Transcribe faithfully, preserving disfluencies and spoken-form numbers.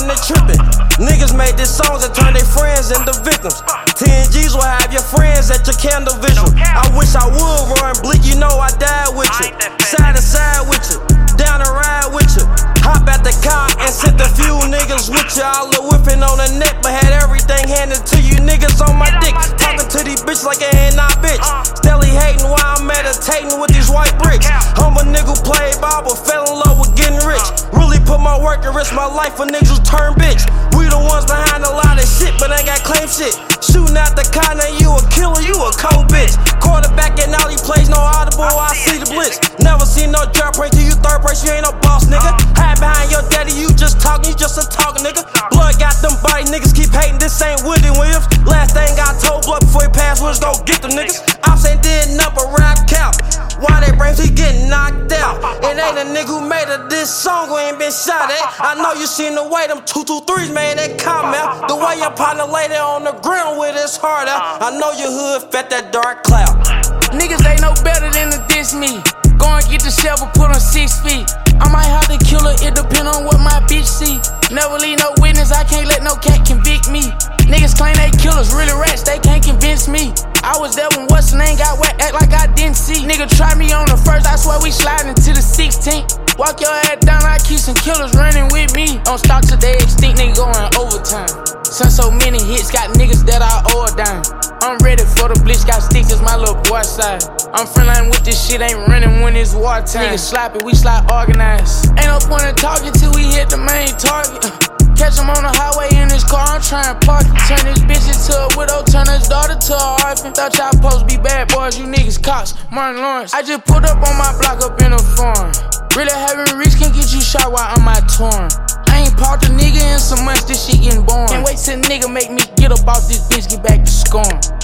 they trippin'. Niggas made these songs that turn their friends into victims. ten G's will have your friends at your candle visual. I wish I would run bleak, you know I died with you. Side to side with you, down the ride with you. Hop at the car and sent a few niggas with you. All the whipping on the neck, but had everything handed to you. Niggas on my dick, talking to these bitches like it ain't not bitch. Steadily hating while I'm meditating with these white bricks. I'm a nigga who played ball but fell in love with getting rich. Really put my work and risk my life for niggas who turn bitch. We the ones behind a lot of shit, but ain't got claim shit. Shooting out the car, now you a killer, you a cold bitch. Quarterback and all he plays, no audible, I see the blitz. Never seen no drop rank till you third place, you ain't no boss, nigga. Hide behind your daddy, you just talking, you just a talking, nigga. Blood got them body niggas, keep hating, this ain't Woody Williams. Last thing I told Blood before he passed was go get them niggas. Ops ain't did nothing but rap count. Why they brains he getting knocked out? It ain't a nigga who made a this song who ain't been shot at. I know you seen the way them two two threes made that comment. The way your partner lay there on the ground with his heart out. I know your hood fed that dark cloud. Niggas ain't no better than to diss me. Go and get the shovel, put on six feet. I might have to kill her, it depend on what my bitch see. Never leave no witness, I can't let no cat convict me. Niggas claim they killers, really rats, they can't convince me. I was there when what's the name got whacked, act like I didn't see. Nigga try me on the first, I swear we sliding to the sixteenth. Walk your ass down, I keep some killers running with me. On stock today, extinct, nigga going overtime. Son, so many hits, got niggas that I owe a dime. I'm ready for the blitz, got sticks, that's my little boy side. I'm friendline with this shit, ain't running when it's wartime. Niggas sloppy, we slide organized. Ain't no point in talking till we hit the main target. Catch him on the highway in his car, I'm trying to park it. Turn this bitch into a widow, turn his daughter to a orphan. Thought y'all supposed to be bad boys, you niggas cops, Martin Lawrence. I just put up on my block up in a farm. Really having reach can get you shot while I'm out torn. I ain't parked a nigga in some months, this shit getting boring. Can't wait till a nigga make me get up off this bitch, get back to scoring.